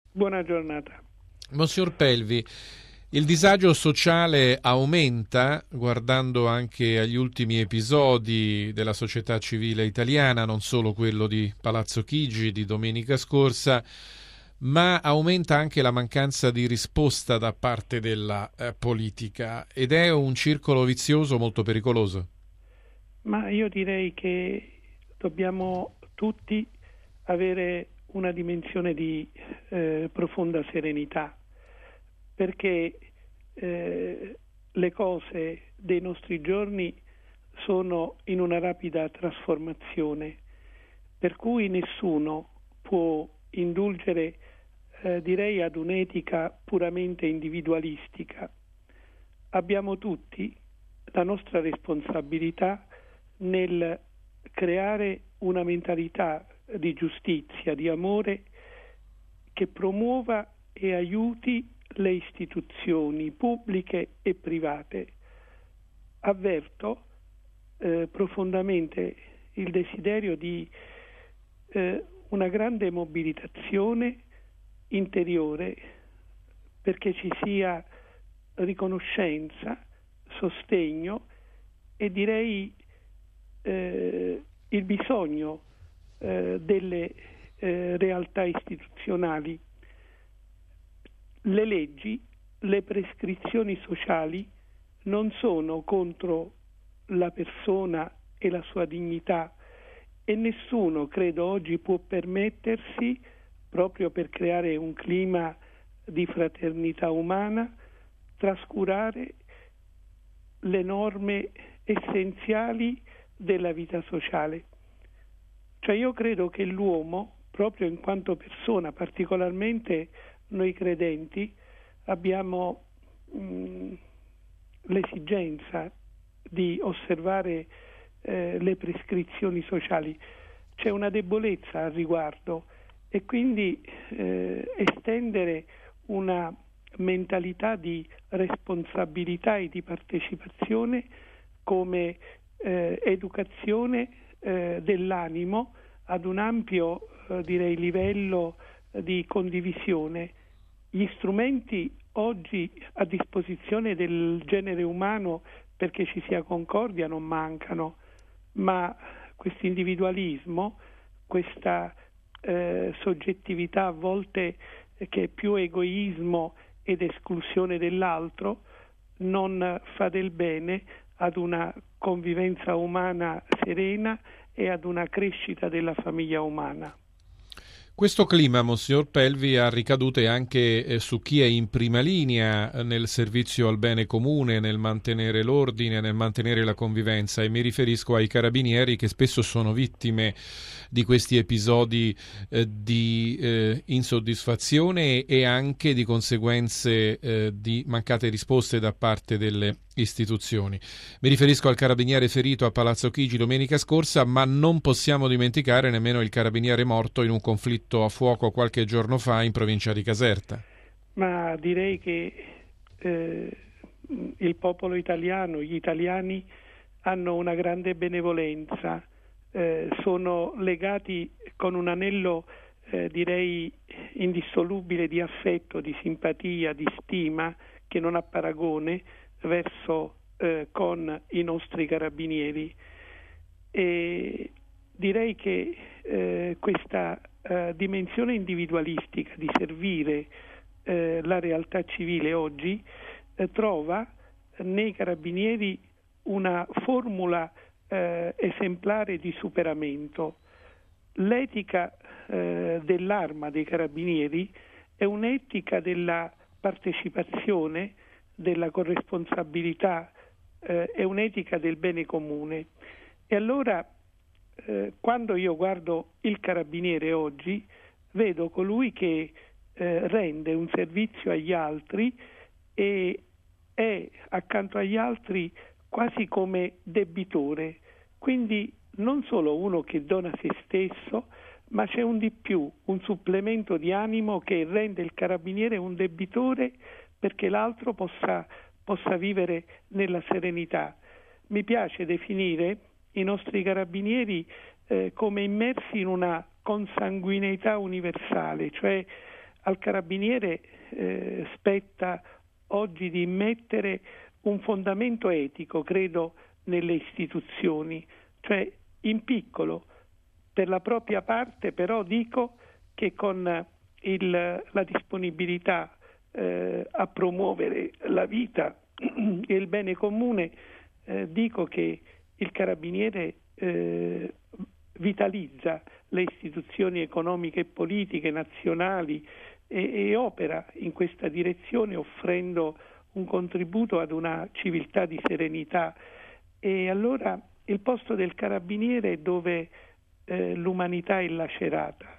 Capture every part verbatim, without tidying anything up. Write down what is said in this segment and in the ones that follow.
Buona giornata. Monsignor Pelvi, il disagio sociale aumenta, guardando anche agli ultimi episodi della società civile italiana, non solo quello di Palazzo Chigi di domenica scorsa, ma aumenta anche la mancanza di risposta da parte della eh, politica, ed è un circolo vizioso molto pericoloso. Ma io direi che dobbiamo tutti avere una dimensione di eh, profonda serenità, perché eh, le cose dei nostri giorni sono in una rapida trasformazione, per cui nessuno può indulgere, eh, direi, ad un'etica puramente individualistica. Abbiamo tutti la nostra responsabilità nel creare una mentalità di giustizia, di amore, che promuova e aiuti le istituzioni pubbliche e private. Avverto eh, profondamente il desiderio di eh, una grande mobilitazione interiore, perché ci sia riconoscenza, sostegno e direi eh, il bisogno eh, delle eh, realtà istituzionali. Le leggi, le prescrizioni sociali non sono contro la persona e la sua dignità, e nessuno, credo, oggi può permettersi, proprio per creare un clima di fraternità umana, trascurare le norme essenziali della vita sociale. Cioè io credo che l'uomo, proprio in quanto persona, particolarmente noi credenti, abbiamo mh, l'esigenza di osservare eh, le prescrizioni sociali. C'è una debolezza al riguardo, e quindi eh, estendere una mentalità di responsabilità e di partecipazione come eh, educazione eh, dell'animo ad un ampio eh, direi livello eh, di condivisione. Gli strumenti oggi a disposizione del genere umano perché ci sia concordia non mancano, ma questo individualismo, questa eh, soggettività a volte eh, che è più egoismo ed esclusione dell'altro, non fa del bene ad una convivenza umana serena e ad una crescita della famiglia umana. Questo clima, Monsignor Pelvi, ha ricadute anche eh, su chi è in prima linea eh, nel servizio al bene comune, nel mantenere l'ordine, nel mantenere la convivenza, e mi riferisco ai carabinieri, che spesso sono vittime di questi episodi eh, di eh, insoddisfazione e anche di conseguenze eh, di mancate risposte da parte delle istituzioni. Mi riferisco al carabiniere ferito a Palazzo Chigi domenica scorsa, ma non possiamo dimenticare nemmeno il carabiniere morto in un conflitto a fuoco qualche giorno fa in provincia di Caserta. Ma direi che eh, il popolo italiano, gli italiani hanno una grande benevolenza, eh, sono legati con un anello eh, direi indissolubile di affetto, di simpatia, di stima che non ha paragone verso eh, con i nostri carabinieri, e direi che eh, questa eh, dimensione individualistica di servire eh, la realtà civile oggi eh, trova nei carabinieri una formula eh, esemplare di superamento. L'etica eh, dell'arma dei carabinieri è un'etica della partecipazione, della corresponsabilità, eh, è un'etica del bene comune. E allora eh, quando io guardo il carabiniere oggi, vedo colui che eh, rende un servizio agli altri e è accanto agli altri quasi come debitore, quindi non solo uno che dona se stesso, ma c'è un di più, un supplemento di animo che rende il carabiniere un debitore perché l'altro possa, possa vivere nella serenità. Mi piace definire i nostri carabinieri eh, come immersi in una consanguineità universale, cioè al carabiniere eh, spetta oggi di immettere un fondamento etico, credo, nelle istituzioni, cioè in piccolo, per la propria parte, però dico che con il, la disponibilità eh, a promuovere la vita e il bene comune, eh, dico che il carabiniere eh, vitalizza le istituzioni economiche e politiche nazionali e, e opera in questa direzione offrendo un contributo ad una civiltà di serenità. E allora il posto del carabiniere è dove eh, l'umanità è lacerata,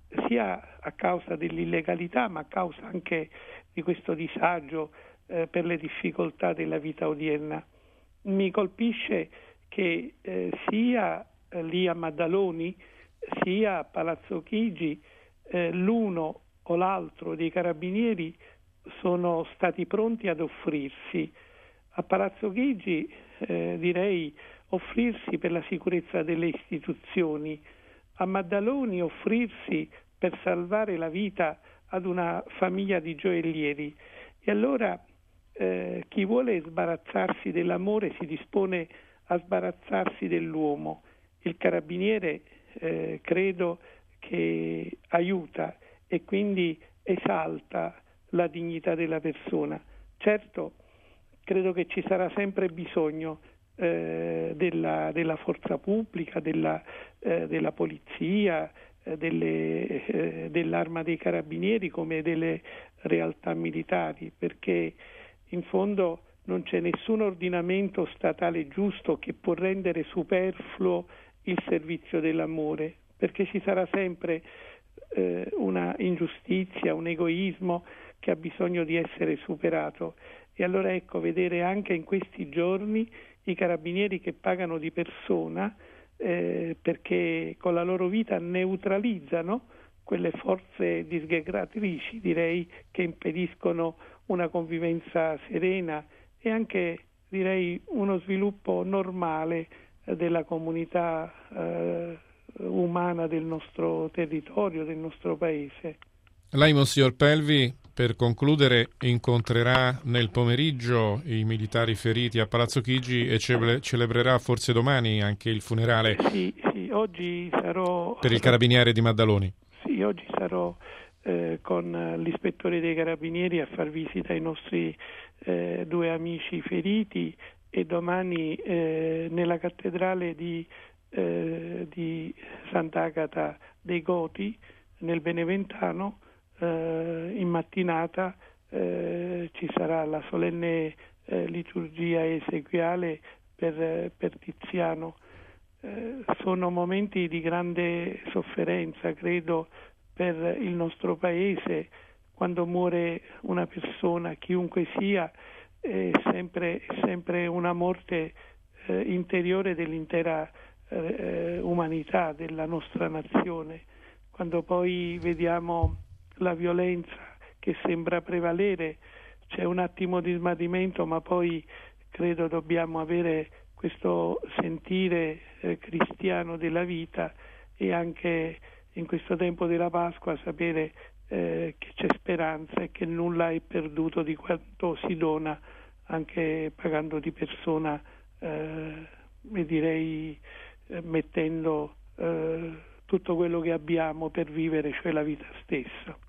sia a causa dell'illegalità ma a causa anche di questo disagio eh, per le difficoltà della vita odierna. Mi colpisce che eh, sia eh, lì a Maddaloni sia a Palazzo Chigi eh, l'uno o l'altro dei carabinieri sono stati pronti ad offrirsi. A Palazzo Chigi eh, direi offrirsi per la sicurezza delle istituzioni, a Maddaloni offrirsi per salvare la vita ad una famiglia di gioiellieri. E allora eh, chi vuole sbarazzarsi dell'amore si dispone a sbarazzarsi dell'uomo. Il carabiniere eh, credo che aiuta e quindi esalta la dignità della persona. Certo, credo che ci sarà sempre bisogno eh, della, della forza pubblica, della, eh, della polizia, eh, delle, eh, dell'arma dei carabinieri come delle realtà militari, perché in fondo non c'è nessun ordinamento statale giusto che può rendere superfluo il servizio dell'amore, perché ci sarà sempre eh, una ingiustizia, un egoismo che ha bisogno di essere superato. E allora ecco, vedere anche in questi giorni i carabinieri che pagano di persona eh, perché con la loro vita neutralizzano quelle forze disgregatrici, direi, che impediscono una convivenza serena e anche, direi, uno sviluppo normale eh, della comunità eh, umana del nostro territorio, del nostro paese. Lei, Monsignor Pelvi, per concludere, incontrerà nel pomeriggio i militari feriti a Palazzo Chigi e cele- celebrerà forse domani anche il funerale Sì, sì, oggi sarò per il carabiniere di Maddaloni. Sì, oggi sarò eh, con l'ispettore dei carabinieri a far visita ai nostri eh, due amici feriti e domani eh, nella cattedrale di, eh, di Sant'Agata dei Goti nel Beneventano eh, in mattinata eh, ci sarà la solenne eh, liturgia esequiale per, per Tiziano. Eh, sono momenti di grande sofferenza, credo, per il nostro paese. Quando muore una persona, chiunque sia, è sempre, è sempre una morte eh, interiore dell'intera eh, umanità, della nostra nazione. Quando poi vediamo la violenza che sembra prevalere, c'è un attimo di smarrimento, ma poi credo dobbiamo avere questo sentire eh, cristiano della vita e anche in questo tempo della Pasqua sapere eh, che c'è speranza e che nulla è perduto di quanto si dona, anche pagando di persona eh, e direi eh, mettendo eh, tutto quello che abbiamo per vivere, cioè la vita stessa.